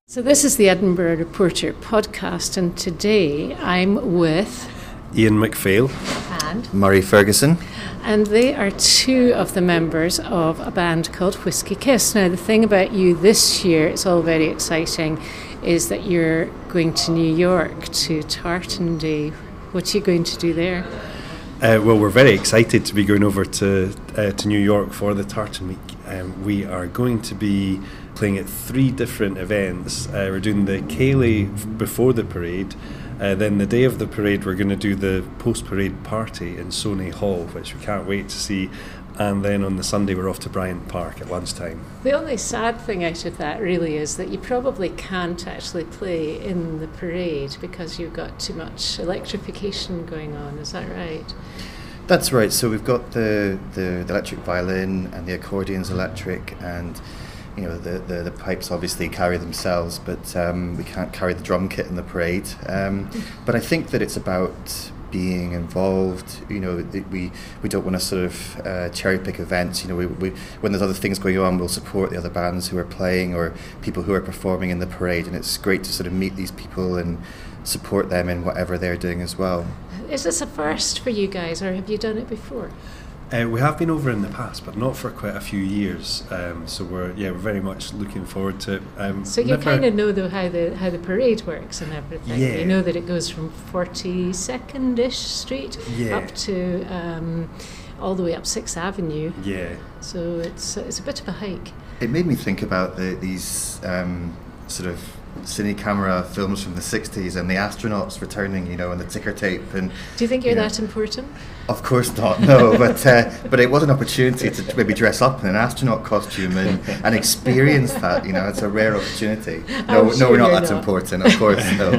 So this is the Edinburgh Reporter podcast, and today I'm with Ian McPhail and Murray Ferguson. And they are two of the members of a band called Whiskey Kiss. Now, the thing about you this year, it's all very exciting, is that you're going to New York to Tartan Day. What are you going to do there? Well, we're very excited to be going over to New York for the Tartan Week. We are going to be playing at 3 different events. We're doing the Ceilidh before the parade. Then the day of the parade, we're going to do the post-parade party in Sonay Hall, which we can't wait to see. And then on the Sunday, we're off to Bryant Park at lunchtime. The only sad thing out of that really is that you probably can't actually play in the parade because you've got too much electrification going on. Is that right? That's right. So we've got the electric violin and the accordion's electric, and you know the pipes obviously carry themselves, but we can't carry the drum kit in the parade. But I think that it's about being involved. You know, we don't want to sort of cherry pick events. You know, we when there's other things going on, we'll support the other bands who are playing or people who are performing in the parade, and it's great to sort of meet these people and support them in whatever they're doing as well. Is this a first for you guys, or have you done it before? We have been over in the past, but not for quite a few years. So we're very much looking forward to it. So you kind of know though how the parade works and everything. Yeah. You know that it goes from 42nd-ish Street up to all the way up 6th Avenue. Yeah. So it's a bit of a hike. It made me think about these sort of cine camera films from the 60s and the astronauts returning, you know, and the ticker tape. And do you think you're that important? Of course not, no. But it was an opportunity to maybe dress up in an astronaut costume and experience that. You know, it's a rare opportunity. No, we're not that important. Of course, no.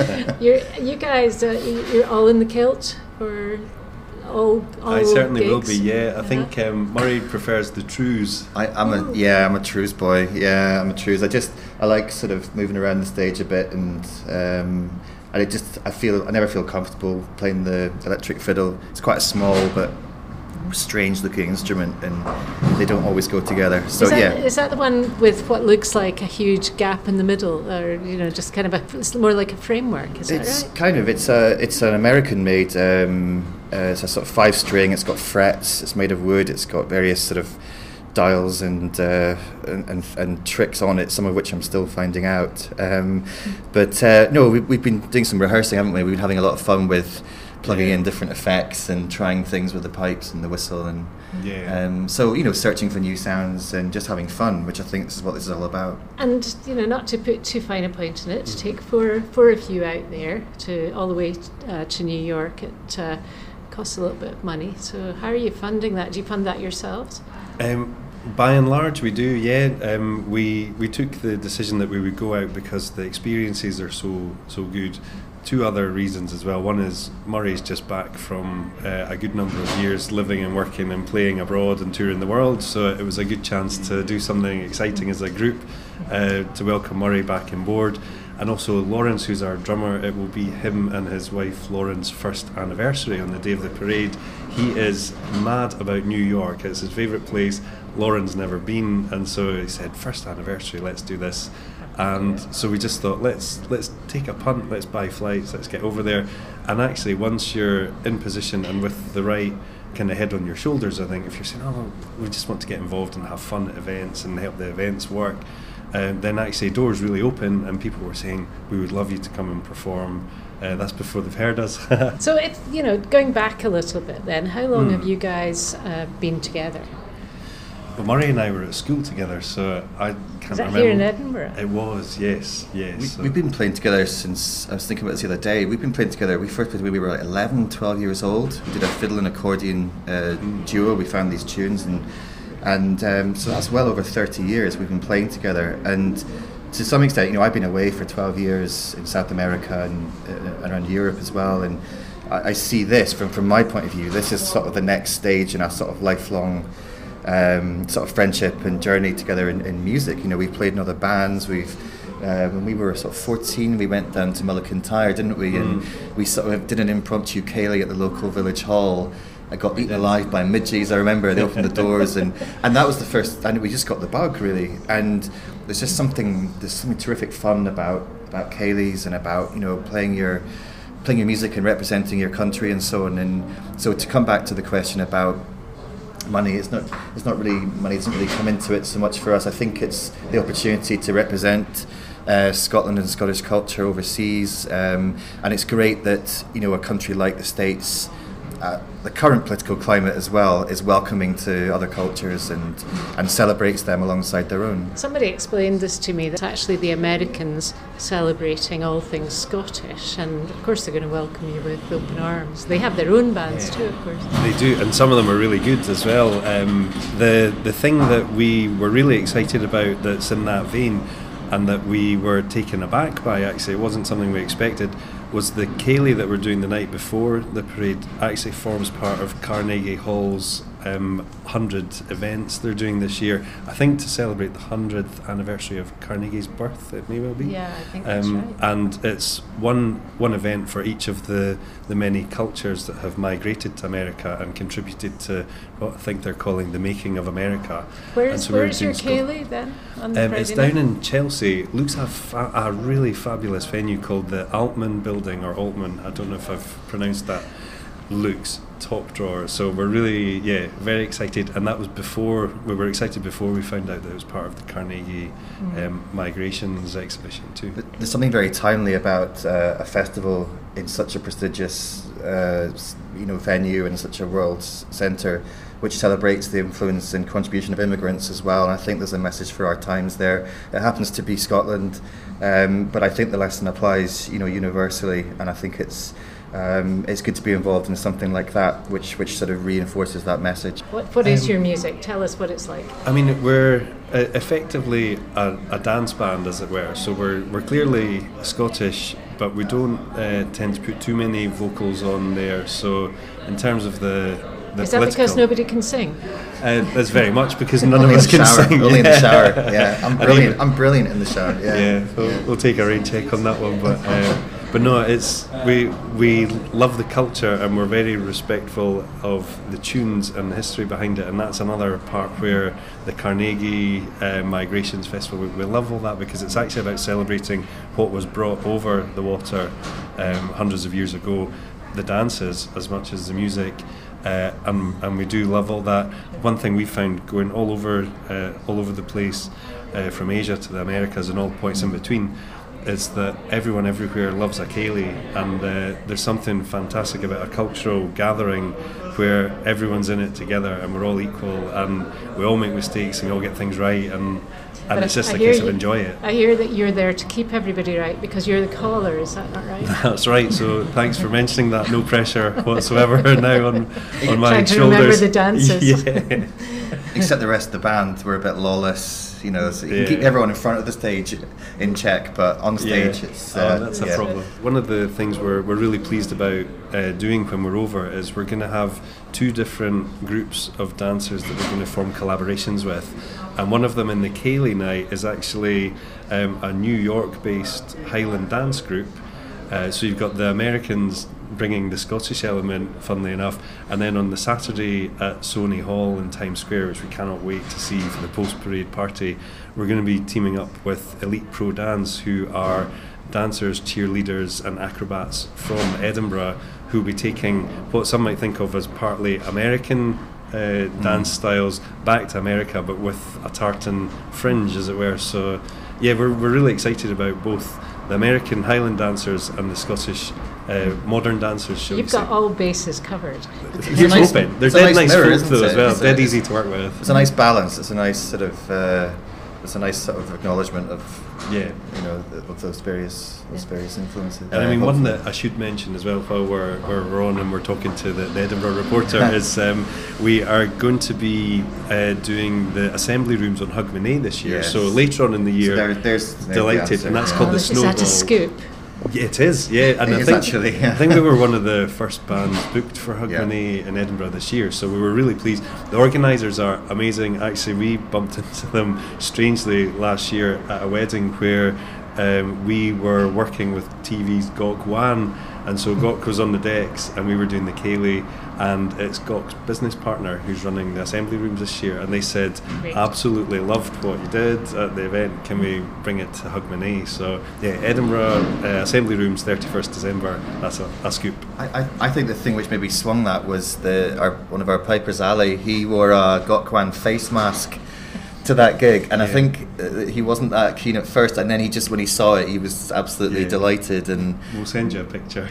You guys, you're all in the kilt or? All I certainly gigs. will be. Yeah, I think Murray prefers the trews. I'm a trews boy. Yeah, I'm a trews. I like sort of moving around the stage a bit, and I never feel comfortable playing the electric fiddle. It's quite a small but strange looking instrument, and they don't always go together. So is that the one with what looks like a huge gap in the middle, or you know, just kind of it's more like a framework? Is that right? It's an American made. It's a sort of 5-string. It's got frets. It's made of wood. It's got various sort of dials and tricks on it, some of which I'm still finding out. No, we've been doing some rehearsing, haven't we? We've been having a lot of fun with plugging in different effects and trying things with the pipes and the whistle, and so you know, searching for new sounds and just having fun, which I think this is what this is all about. And you know, not to put too fine a point in it, to take four of you out there to all the way to New York, it costs a little bit of money. So how are you funding that? Do you fund that yourselves? By and large, we do. Yeah, we took the decision that we would go out because the experiences are so good. 2 other reasons as well. One is Murray's just back from a good number of years living and working and playing abroad and touring the world, so it was a good chance to do something exciting as a group to welcome Murray back on board. And also Lawrence, who's our drummer, it will be him and his wife Lauren's first anniversary on the day of the parade. He is mad about New York. It's his favourite place. Lauren's never been, and so he said, first anniversary, let's do this. And so we just thought, let's take a punt, let's buy flights, let's get over there. And actually, once you're in position and with the right kind of head on your shoulders, I think if you're saying, we just want to get involved and have fun at events and help the events work, then actually doors really open, and people were saying, we would love you to come and perform. That's before they've heard us. So it's, you know, going back a little bit then, how long have you guys been together? Well, Murray and I were at school together, so I can't remember. Here in Edinburgh? It was, yes. We've been playing together since, I was thinking about this the other day, we've been playing together, we first played when we were like 11, 12 years old. We did a fiddle and accordion duo, we found these tunes, and so that's well over 30 years we've been playing together. And to some extent, you know, I've been away for 12 years in South America and around Europe as well, and I see this, from my point of view, this is sort of the next stage in our sort of lifelong sort of friendship and journey together in music. You know, we've played in other bands. When we were sort of 14, we went down to Milliken Tyre, didn't we? And we sort of did an impromptu Ceilidh at the local village hall. I got eaten alive by midges. I remember they opened the doors, and that was the first, and we just got the bug really. And there's something terrific fun about ceilidhs and about, you know, playing your music and representing your country and so on. And so to come back to the question about money, it's not really money doesn't really come into it so much for us. I think it's the opportunity to represent Scotland and Scottish culture overseas, and it's great that, you know, a country like the States, the current political climate as well, is welcoming to other cultures and celebrates them alongside their own. Somebody explained this to me, that actually the Americans celebrating all things Scottish, and of course they're going to welcome you with open arms. They have their own bands too, of course. They do, and some of them are really good as well. The thing that we were really excited about that's in that vein, and that we were taken aback by, actually, it wasn't something we expected, was the ceilidh that we're doing the night before the parade actually forms part of Carnegie Hall's 100 events they're doing this year. I think to celebrate the 100th anniversary of Carnegie's birth, it may well be. Yeah, I think that's right. And it's one event for each of the many cultures that have migrated to America and contributed to what I think they're calling the making of America. Where's your ceilidh then? On the it's Friday down night? in Chelsea. It looks a really fabulous venue called the Altman Building, or Altman, I don't know if I've pronounced that. Looks top drawer. So we're really, very excited. And that was we were excited before we found out that it was part of the Carnegie Migrations exhibition too. But there's something very timely about a festival in such a prestigious venue and such a world centre, which celebrates the influence and contribution of immigrants as well. And I think there's a message for our times there. It happens to be Scotland, but I think the lesson applies, you know, universally. And I think it's good to be involved in something like that, which sort of reinforces that message. What is your music? Tell us what it's like. I mean, we're effectively a dance band, as it were. So we're clearly Scottish, but we don't tend to put too many vocals on there. So in terms of the is that because nobody can sing? That's very much because none of us can sing. Only in the shower. Yeah, I'm brilliant. I'm brilliant in the shower. Yeah. We'll take a rain check on that one, but no, it's we love the culture and we're very respectful of the tunes and the history behind it, and that's another part where the Carnegie Migrations Festival, we love all that because it's actually about celebrating what was brought over the water hundreds of years ago, the dances as much as the music. And we do love all that. One thing we found going all over the place, from Asia to the Americas and all points in between, is that everyone everywhere loves a ceilidh, and there's something fantastic about a cultural gathering where everyone's in it together and we're all equal and we all make mistakes and we all get things right, and it's just a case of enjoy it. I hear that you're there to keep everybody right because you're the caller, is that not right? That's right, so thanks for mentioning that. No pressure whatsoever now on my trying to shoulders. Remember the dances. Yeah. Except the rest of the band, we're a bit lawless, you know, so you can keep everyone in front of the stage in check, but on stage it's... that's a problem. One of the things we're really pleased about doing when we're over is we're going to have two different groups of dancers that we're going to form collaborations with, and one of them in the ceilidh night is actually a New York-based Highland dance group. So you've got the Americans bringing the Scottish element, funnily enough, and then on the Saturday at Sony Hall in Times Square, which we cannot wait to see for the post-parade party, we're going to be teaming up with Elite Pro Dance, who are dancers, cheerleaders and acrobats from Edinburgh, who will be taking what some might think of as partly American dance styles back to America, but with a tartan fringe, as it were. So yeah, we're really excited about both the American Highland dancers and the Scottish modern dancers, shall You've we say. got all bases covered. Here's hoping. They're dead nice folk though as well, dead easy to work with. It's a nice balance, it's a nice sort of acknowledgement of of those various influences. And I mean, one that I should mention as well while we're on and we're talking to the Edinburgh Reporter is we are going to be doing the assembly rooms on Hogmanay this year. Yes. So later on in the year, so there's delighted, and that's called the Snowball. Is that a scoop? Yeah, it is, yeah. And I think we were one of the first bands booked for Hogmanay in Edinburgh this year, so we were really pleased. The organisers are amazing. Actually, we bumped into them strangely last year at a wedding where we were working with TV's Gok Wan, And so Gok was on the decks and we were doing the Ceilidh, and it's Gok's business partner who's running the assembly rooms this year, and they said, Great. absolutely loved what you did at the event, can we bring it to Hogmanay? So yeah, Edinburgh assembly rooms 31st December, that's a scoop. I think the thing which maybe swung that was one of our pipers, Ali. He wore a Gokwan face mask to that gig, and I think he wasn't that keen at first, and then when he saw it, he was absolutely delighted. And we'll send you a picture.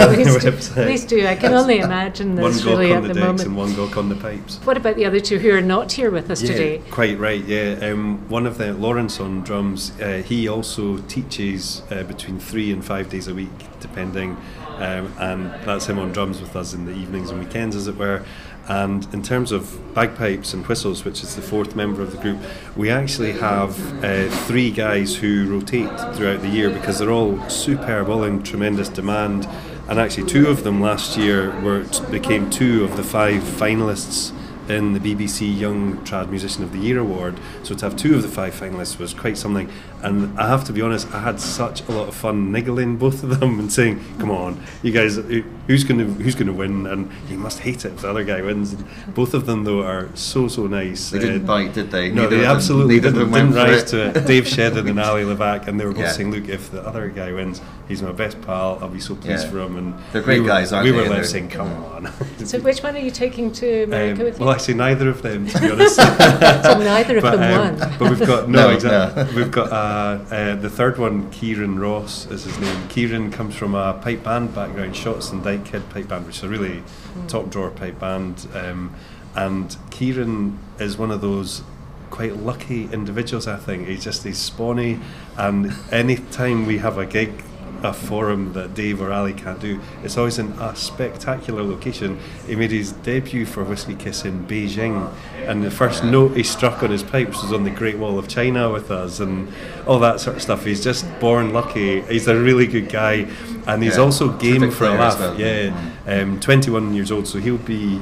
Please do. I can only imagine this one really Gok at on the the decks moment. and one Gok on the pipes. What about the other two who are not here with us today? Quite right, yeah. One of them, Lawrence on drums, he also teaches between 3 and 5 days a week, depending, and that's him on drums with us in the evenings and weekends, as it were. And in terms of bagpipes and whistles, which is the fourth member of the group, we actually have 3 guys who rotate throughout the year because they're all superb, all in tremendous demand. And actually 2 of them last year became 2 of the 5 finalists in the BBC Young Trad Musician of the Year award. So to have 2 of the 5 finalists was quite something. And I have to be honest, I had such a lot of fun niggling both of them and saying, come on, you guys, who's going to win? And you must hate it if the other guy wins. And both of them, though, are so nice. They didn't bite, did they? No, they absolutely didn't rise to it. Dave Shedden and Ali Levac, and they were both saying, look, if the other guy wins, he's my best pal, I'll be so pleased for him. And they're great guys, aren't they? We were left saying, come on. So which one are you taking to America with you? Well, actually, neither of them, to be honest. So neither of them won. But we've got we've got the third one. Kieran Ross is his name. Kieran comes from a pipe band background, Shots and Dykehead pipe band, which is a really top drawer pipe band. And Kieran is one of those quite lucky individuals, I think. He's spawny, and any time we have a gig, a forum that Dave or Ali can't do, it's always in a spectacular location. He made his debut for Whiskey Kiss in Beijing, and the first note he struck on his pipes was on the Great Wall of China with us and all that sort of stuff. He's just born lucky. He's a really good guy, and he's also game for a laugh. Well. 21 years old, so he'll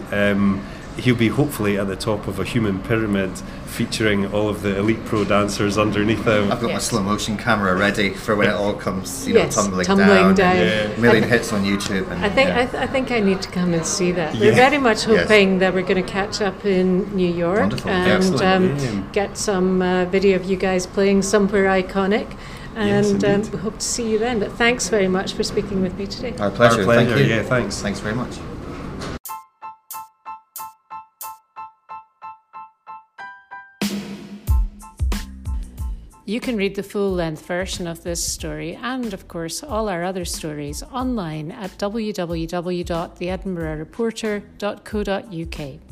be hopefully at the top of a human pyramid featuring all of the elite pro dancers underneath him. I've got my slow motion camera ready for when it all comes, tumbling down. A million hits on YouTube. And, I think I need to come and see that. We're very much hoping that we're going to catch up in New York and get some video of you guys playing somewhere iconic. And we hope to see you then. But thanks very much for speaking with me today. Our pleasure. Thank you. Yeah, thanks. Thanks very much. You can read the full-length version of this story and, of course, all our other stories online at www.theedinburghreporter.co.uk.